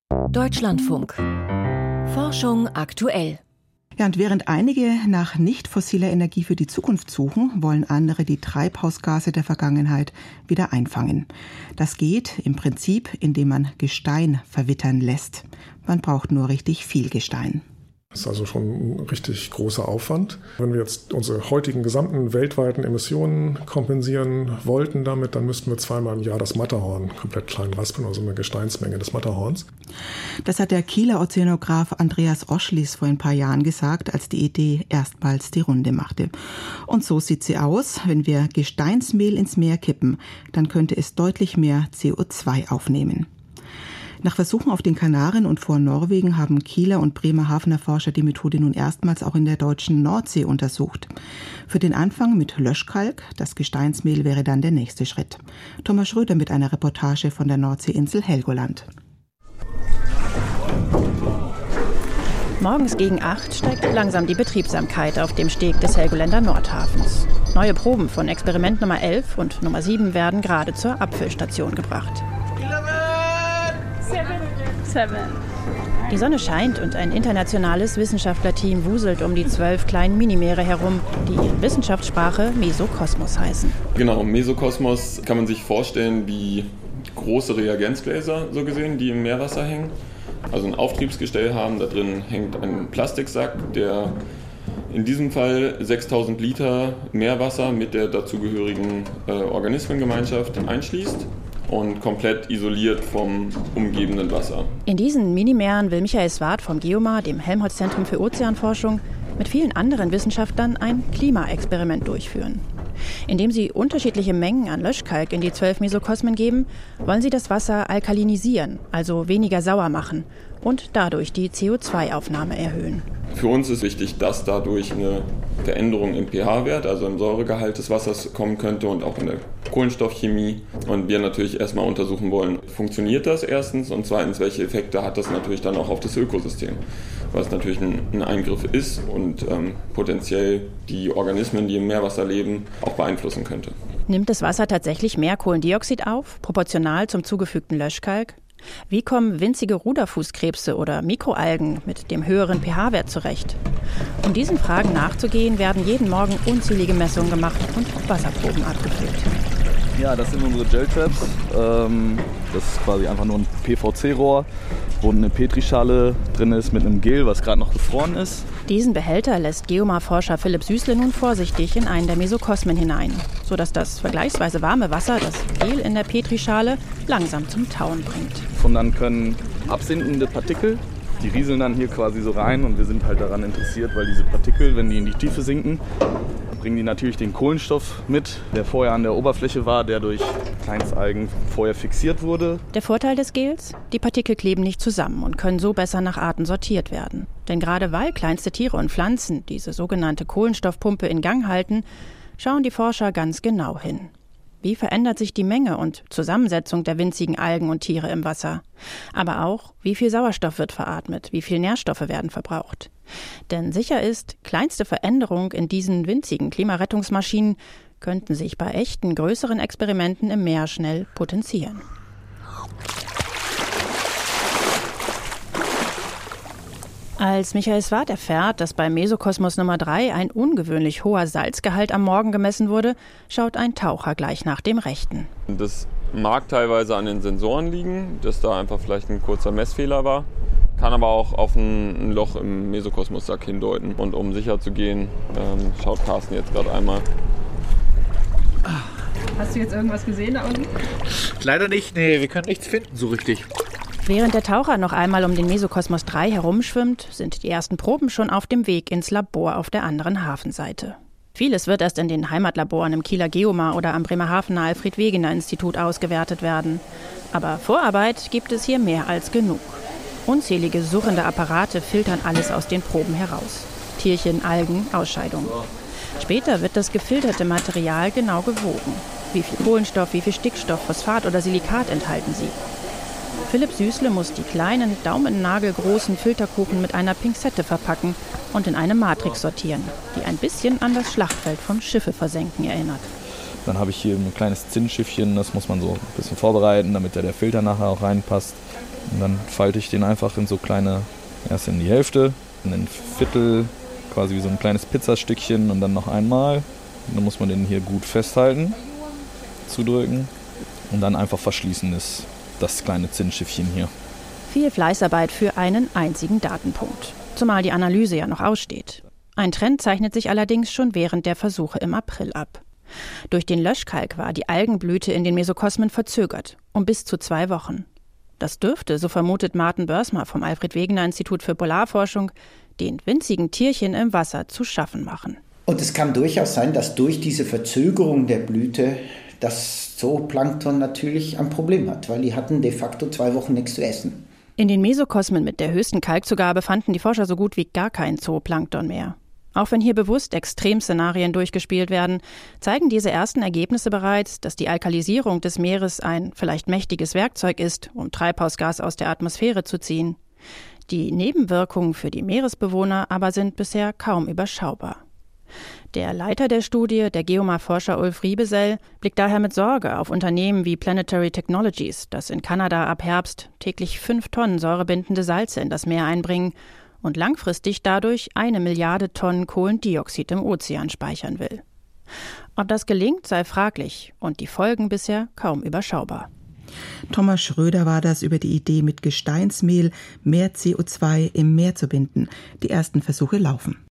Deutschlandfunk. Forschung aktuell. Ja, und während einige nach nicht fossiler Energie für die Zukunft suchen, wollen andere die Treibhausgase der Vergangenheit wieder einfangen. Das geht im Prinzip, indem man Gestein verwittern lässt. Man braucht nur richtig viel Gestein. Das ist also schon ein richtig großer Aufwand. Wenn wir jetzt unsere heutigen gesamten weltweiten Emissionen kompensieren wollten damit, dann müssten wir zweimal im Jahr das Matterhorn komplett klein raspeln, also eine Gesteinsmenge des Matterhorns. Das hat der Kieler Ozeanograph Andreas Oschlies vor ein paar Jahren gesagt, als die Idee erstmals die Runde machte. Und so sieht sie aus. Wenn wir Gesteinsmehl ins Meer kippen, dann könnte es deutlich mehr CO2 aufnehmen. Nach Versuchen auf den Kanaren und vor Norwegen haben Kieler und Bremerhavener Forscher die Methode nun erstmals auch in der deutschen Nordsee untersucht. Für den Anfang mit Löschkalk, das Gesteinsmehl wäre dann der nächste Schritt. Thomas Schröder mit einer Reportage von der Nordseeinsel Helgoland. Morgens gegen 8 steigt langsam die Betriebsamkeit auf dem Steg des Helgoländer Nordhafens. Neue Proben von Experiment Nummer 11 und Nummer 7 werden gerade zur Abfüllstation gebracht. Die Sonne scheint und ein internationales Wissenschaftlerteam wuselt um die 12 kleinen Minimeere herum, die in Wissenschaftssprache Mesokosmos heißen. Genau, Mesokosmos kann man sich vorstellen wie große Reagenzgläser, so gesehen, die im Meerwasser hängen. Also ein Auftriebsgestell haben, da drin hängt ein Plastiksack, der in diesem Fall 6000 Liter Meerwasser mit der dazugehörigen Organismengemeinschaft einschließt und komplett isoliert vom umgebenden Wasser. In diesen Minimeeren will Michael Swart vom GEOMAR, dem Helmholtz-Zentrum für Ozeanforschung, mit vielen anderen Wissenschaftlern ein Klimaexperiment durchführen. Indem sie unterschiedliche Mengen an Löschkalk in die 12 Mesokosmen geben, wollen sie das Wasser alkalinisieren, also weniger sauer machen und dadurch die CO2-Aufnahme erhöhen. Für uns ist wichtig, dass dadurch eine Veränderung im pH-Wert, also im Säuregehalt des Wassers kommen könnte und auch in der Kohlenstoffchemie. Und wir natürlich erstmal untersuchen wollen, funktioniert das erstens und zweitens, welche Effekte hat das natürlich dann auch auf das Ökosystem. Was natürlich ein Eingriff ist und potenziell die Organismen, die im Meerwasser leben, auch beeinflussen könnte. Nimmt das Wasser tatsächlich mehr Kohlendioxid auf, proportional zum zugefügten Löschkalk? Wie kommen winzige Ruderfußkrebse oder Mikroalgen mit dem höheren pH-Wert zurecht? Um diesen Fragen nachzugehen, werden jeden Morgen unzählige Messungen gemacht und Wasserproben abgefüllt. Ja, das sind unsere Gel-Traps. Das ist quasi einfach nur ein PVC-Rohr, wo eine Petrischale drin ist mit einem Gel, was gerade noch gefroren ist. Diesen Behälter lässt GEOMAR-Forscher Philipp Süßle nun vorsichtig in einen der Mesokosmen hinein, sodass das vergleichsweise warme Wasser das Gel in der Petrischale langsam zum Tauen bringt. Und dann können absinkende Partikel, die rieseln dann hier quasi so rein und wir sind halt daran interessiert, weil diese Partikel, wenn die in die Tiefe sinken, bringen die natürlich den Kohlenstoff mit, der vorher an der Oberfläche war, der durch Kleinstalgen vorher fixiert wurde. Der Vorteil des Gels? Die Partikel kleben nicht zusammen und können so besser nach Arten sortiert werden. Denn gerade weil kleinste Tiere und Pflanzen diese sogenannte Kohlenstoffpumpe in Gang halten, schauen die Forscher ganz genau hin. Wie verändert sich die Menge und Zusammensetzung der winzigen Algen und Tiere im Wasser? Aber auch, wie viel Sauerstoff wird veratmet, wie viel Nährstoffe werden verbraucht? Denn sicher ist, kleinste Veränderungen in diesen winzigen Klimarettungsmaschinen könnten sich bei echten, größeren Experimenten im Meer schnell potenzieren. Als Michael Swart erfährt, dass bei Mesokosmos Nummer 3 ein ungewöhnlich hoher Salzgehalt am Morgen gemessen wurde, schaut ein Taucher gleich nach dem Rechten. Das mag teilweise an den Sensoren liegen, dass da einfach vielleicht ein kurzer Messfehler war. Kann aber auch auf ein Loch im Mesokosmos-Sack hindeuten. Und um sicher zu gehen, schaut Carsten jetzt gerade einmal. Hast du jetzt irgendwas gesehen da unten? Leider nicht, nee, wir können nichts finden so richtig. Während der Taucher noch einmal um den Mesokosmos 3 herumschwimmt, sind die ersten Proben schon auf dem Weg ins Labor auf der anderen Hafenseite. Vieles wird erst in den Heimatlaboren im Kieler GEOMAR oder am Bremerhavener Alfred-Wegener-Institut ausgewertet werden. Aber Vorarbeit gibt es hier mehr als genug. Unzählige surrende Apparate filtern alles aus den Proben heraus. Tierchen, Algen, Ausscheidungen. Später wird das gefilterte Material genau gewogen. Wie viel Kohlenstoff, wie viel Stickstoff, Phosphat oder Silikat enthalten sie? Philipp Süßle muss die kleinen, daumennagelgroßen Filterkuchen mit einer Pinzette verpacken und in eine Matrix sortieren, die ein bisschen an das Schlachtfeld vom Schiffe versenken erinnert. Dann habe ich hier ein kleines Zinnschiffchen, das muss man so ein bisschen vorbereiten, damit der Filter nachher auch reinpasst. Und dann falte ich den einfach in so kleine, erst in die Hälfte, in ein Viertel, quasi wie so ein kleines Pizzastückchen und dann noch einmal. Und dann muss man den hier gut festhalten, zudrücken und dann einfach verschließen ist das kleine Zinnschiffchen hier. Viel Fleißarbeit für einen einzigen Datenpunkt. Zumal die Analyse ja noch aussteht. Ein Trend zeichnet sich allerdings schon während der Versuche im April ab. Durch den Löschkalk war die Algenblüte in den Mesokosmen verzögert, um bis zu 2 Wochen. Das dürfte, so vermutet Martin Börsma vom Alfred-Wegener-Institut für Polarforschung, den winzigen Tierchen im Wasser zu schaffen machen. Und es kann durchaus sein, dass durch diese Verzögerung der Blüte das Zooplankton natürlich ein Problem hat, weil die hatten de facto 2 Wochen nichts zu essen. In den Mesokosmen mit der höchsten Kalkzugabe fanden die Forscher so gut wie gar kein Zooplankton mehr. Auch wenn hier bewusst Extremszenarien durchgespielt werden, zeigen diese ersten Ergebnisse bereits, dass die Alkalisierung des Meeres ein vielleicht mächtiges Werkzeug ist, um Treibhausgas aus der Atmosphäre zu ziehen. Die Nebenwirkungen für die Meeresbewohner aber sind bisher kaum überschaubar. Der Leiter der Studie, der Geomar-Forscher Ulf Riebesell, blickt daher mit Sorge auf Unternehmen wie Planetary Technologies, das in Kanada ab Herbst täglich 5 Tonnen säurebindende Salze in das Meer einbringen und langfristig dadurch 1 Milliarde Tonnen Kohlendioxid im Ozean speichern will. Ob das gelingt, sei fraglich und die Folgen bisher kaum überschaubar. Thomas Schröder war das über die Idee, mit Gesteinsmehl mehr CO2 im Meer zu binden. Die ersten Versuche laufen.